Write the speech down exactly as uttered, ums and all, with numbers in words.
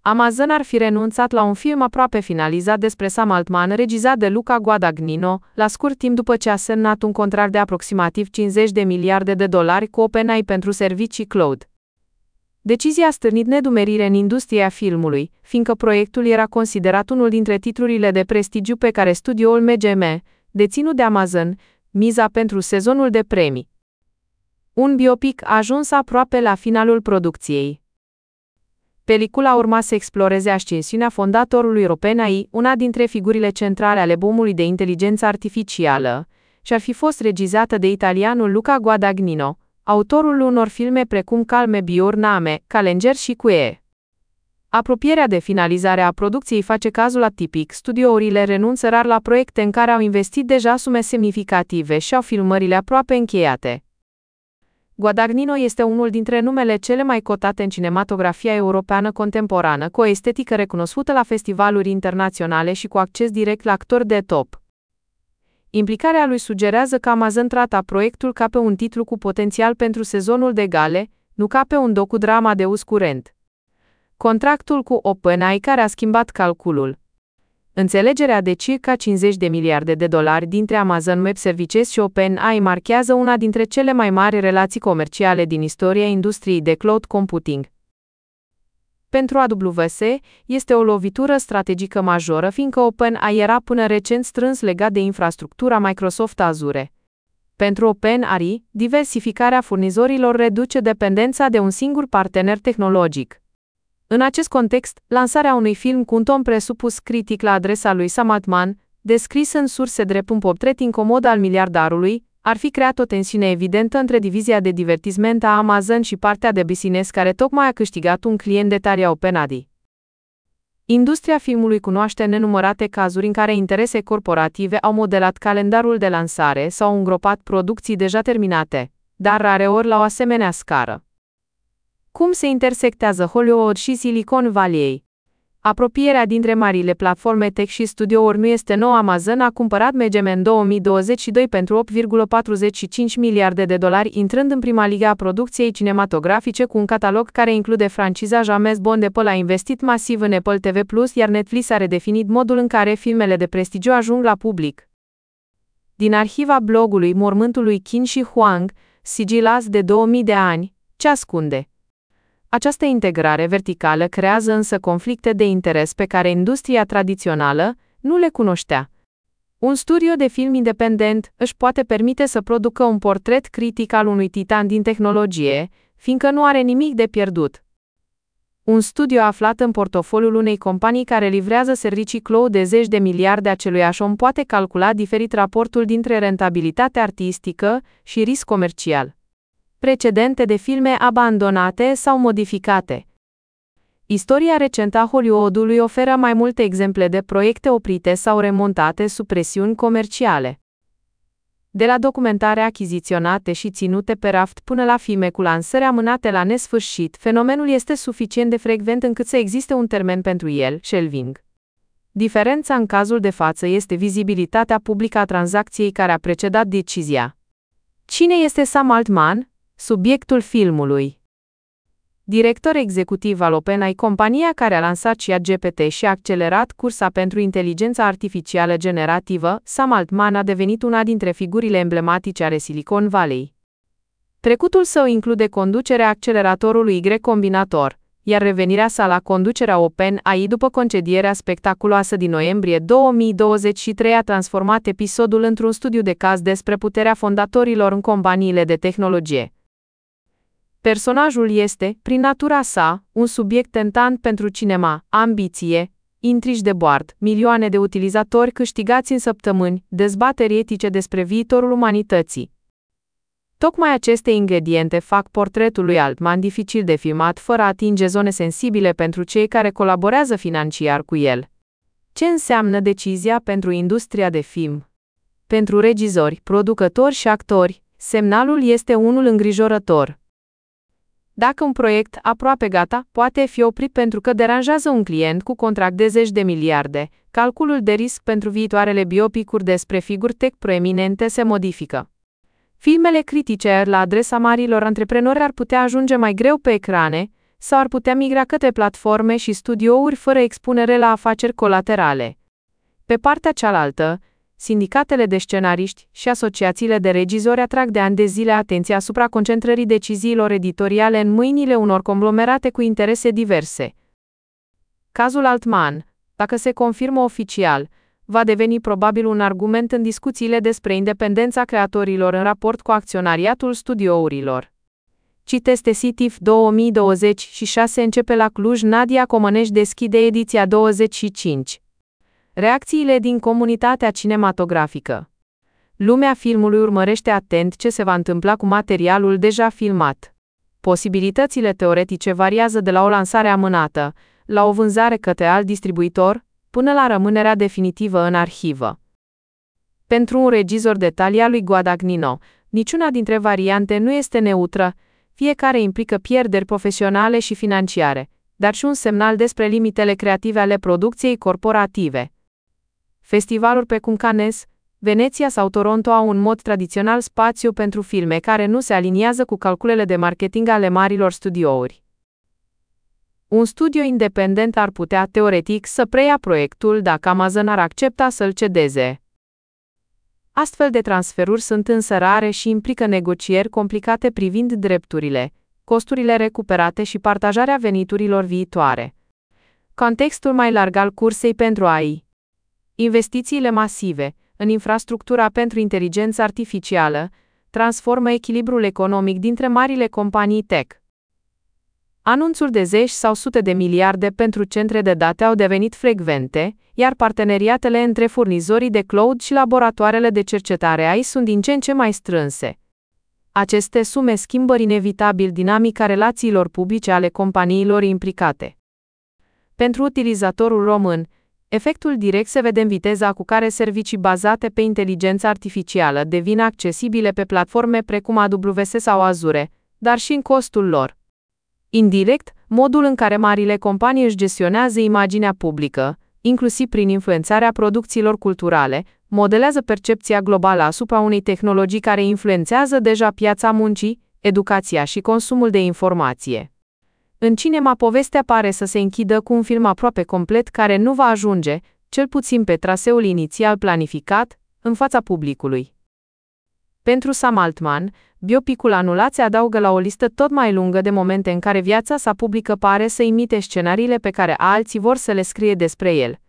Amazon ar fi renunțat la un film aproape finalizat despre Sam Altman, regizat de Luca Guadagnino, la scurt timp după ce a semnat un contract de aproximativ cincizeci de miliarde de dolari cu OpenAI pentru servicii cloud. Decizia a stârnit nedumerire în industria filmului, fiindcă proiectul era considerat unul dintre titlurile de prestigiu pe care studioul M G M, deținut de Amazon, miza pentru sezonul de premii. Un biopic a ajuns aproape la finalul producției. Pelicula urma să exploreze ascensiunea fondatorului OpenAI, una dintre figurile centrale ale boomului de inteligență artificială, și ar fi fost regizată de italianul Luca Guadagnino, autorul unor filme precum Calme Biurname, Challenger și Quee. Apropierea de finalizare a producției face cazul atipic, studiourile renunță rar la proiecte în care au investit deja sume semnificative și au filmările aproape încheiate. Guadagnino este unul dintre numele cele mai cotate în cinematografia europeană contemporană, cu o estetică recunoscută la festivaluri internaționale și cu acces direct la actori de top. Implicarea lui sugerează că Amazon trata proiectul ca pe un titlu cu potențial pentru sezonul de gale, nu ca pe un docudrama de uz curent. Contractul cu OpenAI care a schimbat calculul. Înțelegerea de circa cincizeci de miliarde de dolari dintre Amazon Web Services și OpenAI marchează una dintre cele mai mari relații comerciale din istoria industriei de cloud computing. Pentru A W S, este o lovitură strategică majoră, fiindcă OpenAI era până recent strâns legat de infrastructura Microsoft Azure. Pentru OpenAI, diversificarea furnizorilor reduce dependența de un singur partener tehnologic. În acest context, lansarea unui film cu un ton presupus critic la adresa lui Sam Altman, descris în surse drept un portret incomod al miliardarului, ar fi creat o tensiune evidentă între divizia de divertisment a Amazon și partea de business care tocmai a câștigat un client de taria OpenAI. Industria filmului cunoaște nenumărate cazuri în care interese corporative au modelat calendarul de lansare sau au îngropat producții deja terminate, dar rareori la o asemenea scară. Cum se intersectează Hollywood și Silicon Valley? Apropierea dintre marile platforme tech și studiouri nu este nouă. Amazon a cumpărat M G M în două mii douăzeci și doi pentru opt virgulă patruzeci și cinci miliarde de dolari, intrând în prima ligă a producției cinematografice cu un catalog care include franciza James Bond. Apple a investit masiv în Apple T V plus, iar Netflix a redefinit modul în care filmele de prestigiu ajung la public. Din arhiva blogului Mormântului Qin Shi Huang, sigilați de două mii de ani, ce ascunde? Această integrare verticală creează însă conflicte de interes pe care industria tradițională nu le cunoștea. Un studio de film independent își poate permite să producă un portret critic al unui titan din tehnologie, fiindcă nu are nimic de pierdut. Un studio aflat în portofoliul unei companii care livrează servicii cloud de zeci de miliarde aceluiași om poate calcula diferit raportul dintre rentabilitate artistică și risc comercial. Precedente de filme abandonate sau modificate. Istoria recentă a Hollywoodului oferă mai multe exemple de proiecte oprite sau remontate sub presiuni comerciale. De la documentare achiziționate și ținute pe raft până la filme cu lansări amânate la nesfârșit, fenomenul este suficient de frecvent încât să existe un termen pentru el, shelving. Diferența în cazul de față este vizibilitatea publică a tranzacției care a precedat decizia. Cine este Sam Altman? Subiectul filmului. Director executiv al OpenAI, compania care a lansat ChatGPT și a accelerat cursa pentru inteligența artificială generativă, Sam Altman a devenit una dintre figurile emblematice ale Silicon Valley. Trecutul său include conducerea acceleratorului Y Combinator, iar revenirea sa la conducerea OpenAI după concedierea spectaculoasă din noiembrie două mii douăzeci și trei a transformat episodul într-un studiu de caz despre puterea fondatorilor în companiile de tehnologie. Personajul este, prin natura sa, un subiect tentant pentru cinema, ambiție, intrigi de board, milioane de utilizatori câștigați în săptămâni, dezbateri etice despre viitorul umanității. Tocmai aceste ingrediente fac portretul lui Altman dificil de filmat fără a atinge zone sensibile pentru cei care colaborează financiar cu el. Ce înseamnă decizia pentru industria de film? Pentru regizori, producători și actori, semnalul este unul îngrijorător. Dacă un proiect aproape gata poate fi oprit pentru că deranjează un client cu contract de zeci de miliarde, calculul de risc pentru viitoarele biopicuri despre figuri tech proeminente se modifică. Filmele critice la adresa marilor antreprenori ar putea ajunge mai greu pe ecrane, sau ar putea migra către platforme și studiouri fără expunere la afaceri colaterale. Pe partea cealaltă, sindicatele de scenariști și asociațiile de regizori atrag de ani de zile atenția asupra concentrării deciziilor editoriale în mâinile unor conglomerate cu interese diverse. Cazul Altman, dacă se confirmă oficial, va deveni probabil un argument în discuțiile despre independența creatorilor în raport cu acționariatul studiourilor. Citesc C T I F două mii douăzeci și șase începe la Cluj. Nadia Comăneș deschide ediția douăzeci și cinci. Reacțiile din comunitatea cinematografică. Lumea filmului urmărește atent ce se va întâmpla cu materialul deja filmat. Posibilitățile teoretice variază de la o lansare amânată, la o vânzare către alt distribuitor, până la rămânerea definitivă în arhivă. Pentru un regizor de talia lui Guadagnino, niciuna dintre variante nu este neutră, fiecare implică pierderi profesionale și financiare, dar și un semnal despre limitele creative ale producției corporative. Festivaluri precum Cannes, Veneția sau Toronto au un mod tradițional spațiu pentru filme care nu se aliniază cu calculele de marketing ale marilor studiouri. Un studio independent ar putea, teoretic, să preia proiectul dacă Amazon ar accepta să-l cedeze. Astfel de transferuri sunt însă rare și implică negocieri complicate privind drepturile, costurile recuperate și partajarea veniturilor viitoare. Contextul mai larg al cursei pentru A I. Investițiile masive în infrastructura pentru inteligență artificială transformă echilibrul economic dintre marile companii tech. Anunțuri de zeci sau sute de miliarde pentru centre de date au devenit frecvente, iar parteneriatele între furnizorii de cloud și laboratoarele de cercetare A I sunt din ce în ce mai strânse. Aceste sume schimbă inevitabil dinamica relațiilor publice ale companiilor implicate. Pentru utilizatorul român, efectul direct se vede în viteza cu care servicii bazate pe inteligență artificială devin accesibile pe platforme precum A W S sau Azure, dar și în costul lor. Indirect, modul în care marile companii își gestionează imaginea publică, inclusiv prin influențarea producțiilor culturale, modelează percepția globală asupra unei tehnologii care influențează deja piața muncii, educația și consumul de informație. În cinema, povestea pare să se închidă cu un film aproape complet care nu va ajunge, cel puțin pe traseul inițial planificat, în fața publicului. Pentru Sam Altman, biopicul anulat se adaugă la o listă tot mai lungă de momente în care viața sa publică pare să imite scenariile pe care alții vor să le scrie despre el.